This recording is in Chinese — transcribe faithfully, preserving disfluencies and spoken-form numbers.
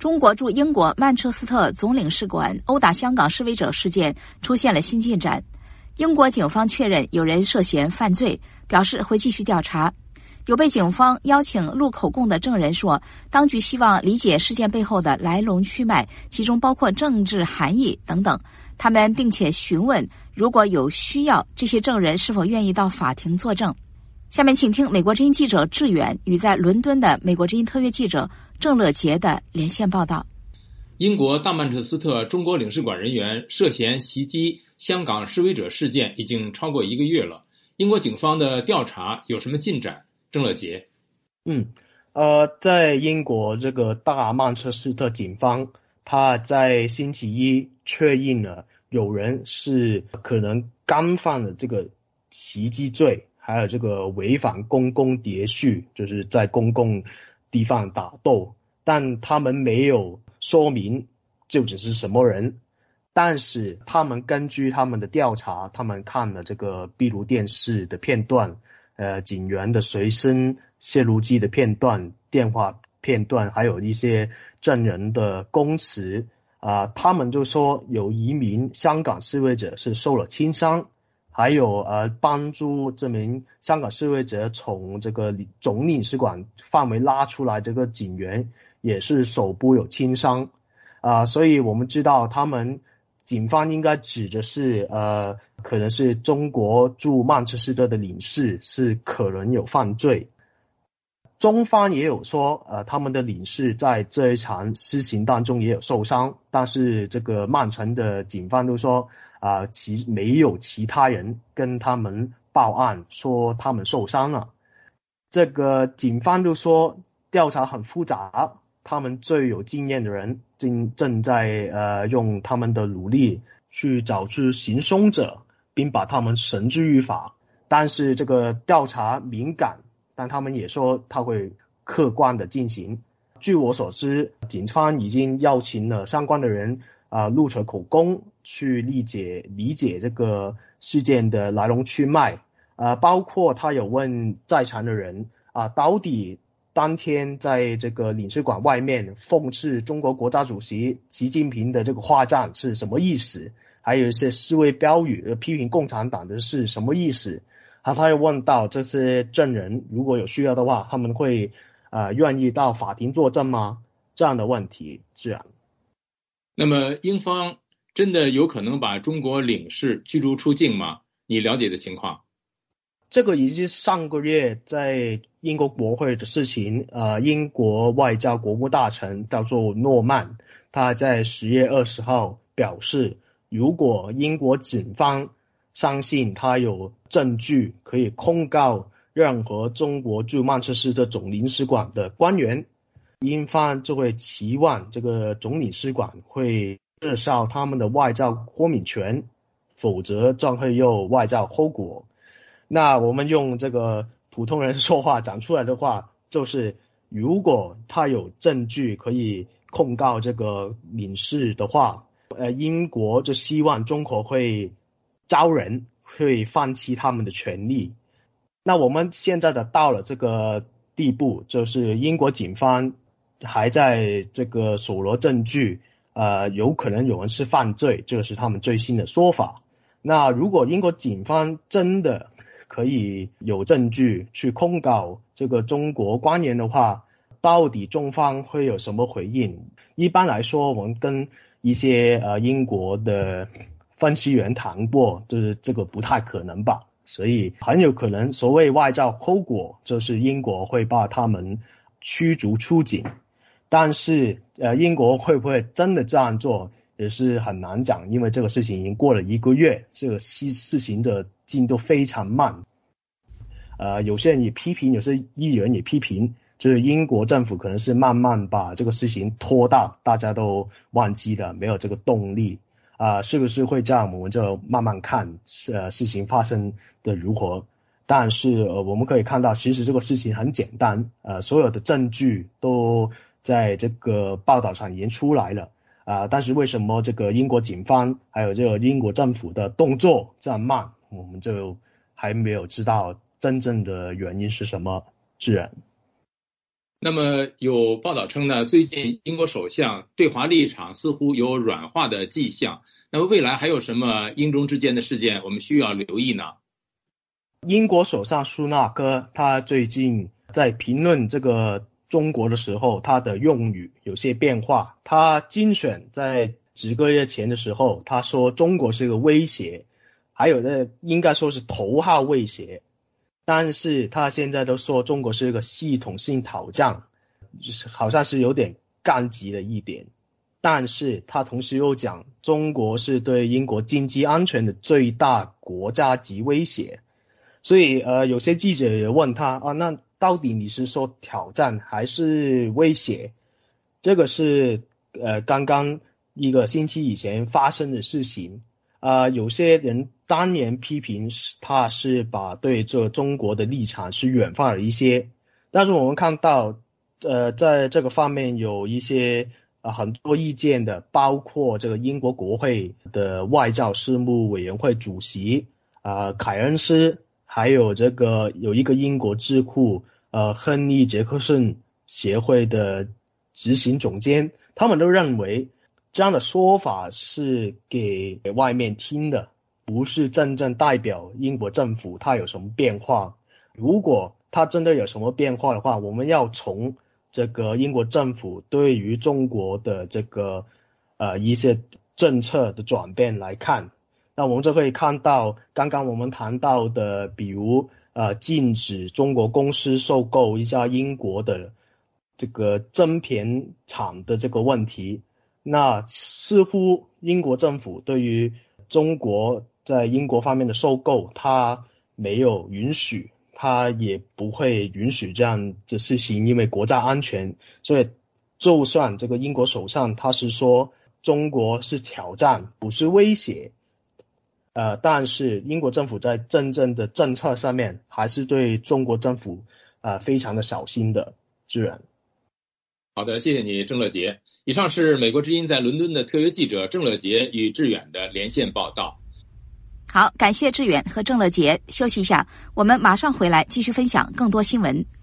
中国驻英国曼彻斯特总领事馆殴打香港示威者事件出现了新进展。英国警方确认有人涉嫌犯罪，表示会继续调查。有被警方邀请录口供的证人说，当局希望理解事件背后的来龙去脉，其中包括政治含义等等。他们并且询问，如果有需要，这些证人是否愿意到法庭作证。下面请听美国之音记者志远与在伦敦的美国之音特约记者郑乐杰的连线报道。 英国大曼彻斯特中国领事馆人员涉嫌袭击香港示威者事件已经超过一个月了，英国警方的调查有什么进展？郑乐杰。 嗯，呃，在英国这个大曼彻斯特警方，他在星期一确认了有人是可能干犯了这个袭击罪，还有这个违反公共秩序，就是在公共地方打斗，但他们没有说明究竟是什么人。但是他们根据他们的调查，他们看了这个闭路电视的片段，呃，警员的随身摄录机的片段、电话片段，还有一些证人的供词啊、呃，他们就说有一名香港示威者是受了轻伤，还有呃帮助这名香港示威者从这个总领事馆范围拉出来，这个警员也是手部有轻伤啊、呃，所以我们知道他们警方应该指的是呃，可能是中国驻曼彻斯特的领事是可能有犯罪。中方也有说呃，他们的领事在这一场施行当中也有受伤，但是这个曼城的警方都说啊、呃，其没有其他人跟他们报案说他们受伤了。这个警方都说调查很复杂，他们最有经验的人正正在呃用他们的努力去找出行凶者，并把他们绳之于法。但是这个调查敏感，但他们也说他会客观的进行。据我所知，警方已经邀请了相关的人啊、呃、录取口供，去理解理解这个事件的来龙去脉啊、呃，包括他有问在场的人啊、呃，到底当天在这个领事馆外面讽刺中国国家主席习近平的这个画像是什么意思，还有一些示威标语批评共产党的是什么意思。他他又问到这些证人如果有需要的话，他们会呃愿意到法庭作证吗？这样的问题自然。 那么英方真的有可能把中国领事驱逐出境吗？你了解的情况？ 这个已经是上个月在英国国会的事情，呃，英国外交国务大臣叫做诺曼，他在十月二十号表示，如果英国警方相信他有证据可以控告任何中国驻曼彻斯特总领事馆的官员，英方就会期望这个总领事馆会撤销他们的外交豁免权，否则将会有外交后果。那我们用这个普通人说话讲出来的话，就是如果他有证据可以控告这个领事的话，呃，英国就希望中国会招人，会放弃他们的权利。那我们现在的到了这个地步，就是英国警方还在这个搜罗证据，呃，有可能有人是犯罪，这个是他们最新的说法。那如果英国警方真的可以有证据去控告这个中国官员的话，到底中方会有什么回应？一般来说，我们跟一些呃英国的分析员谈过，就是这个不太可能吧，所以很有可能所谓外交后果就是英国会把他们驱逐出境。但是呃英国会不会真的这样做也是很难讲，因为这个事情已经过了一个月，这个事事情的进度非常慢。呃，有些人也批评，有些议员也批评，就是英国政府可能是慢慢把这个事情拖大，大家都忘记了，没有这个动力啊、呃，是不是会这样？我们就慢慢看，呃，事情发生的如何。但是呃，我们可以看到，其实这个事情很简单，呃，所有的证据都在这个报道上已经出来了。啊、呃，但是为什么这个英国警方还有这个英国政府的动作这样慢，我们就还没有知道真正的原因是什么。自然。 那么有报道称呢，最近英国首相对华立场似乎有软化的迹象。那么未来还有什么英中之间的事件我们需要留意呢？ 英国首相苏纳克他最近在评论这个中国的时候，他的用语有些变化。他竞选在几个月前的时候，他说中国是个威胁，还有的应该说是头号威胁。但是他现在都说中国是一个系统性挑战，就是好像是有点干急了一点。但是他同时又讲中国是对英国经济安全的最大国家级威胁。所以呃，有些记者也问他啊，那到底你是说挑战还是威胁？这个是呃刚刚一个星期以前发生的事情。呃，有些人当年批评他是把对这中国的立场是远放了一些，但是我们看到呃在这个方面有一些呃很多意见的，包括这个英国国会的外交事务委员会主席呃凯恩斯，还有这个有一个英国智库呃亨利杰克逊协会的执行总监，他们都认为这样的说法是给外面听的，不是真正代表英国政府它有什么变化。如果它真的有什么变化的话，我们要从这个英国政府对于中国的这个呃一些政策的转变来看。那我们就可以看到刚刚我们谈到的，比如呃禁止中国公司收购一家英国的这个晶片厂的这个问题。那似乎英国政府对于中国在英国方面的收购，它没有允许，它也不会允许这样的事情，因为国家安全。所以就算这个英国首相他是说中国是挑战不是威胁，呃，但是英国政府在真正的政策上面还是对中国政府呃非常的小心的。志远。 好的，谢谢你郑乐杰。以上是美国之音在伦敦的特约记者郑乐杰与志远的连线报道。 好，感谢志远和郑乐杰。休息一下，我们马上回来继续分享更多新闻。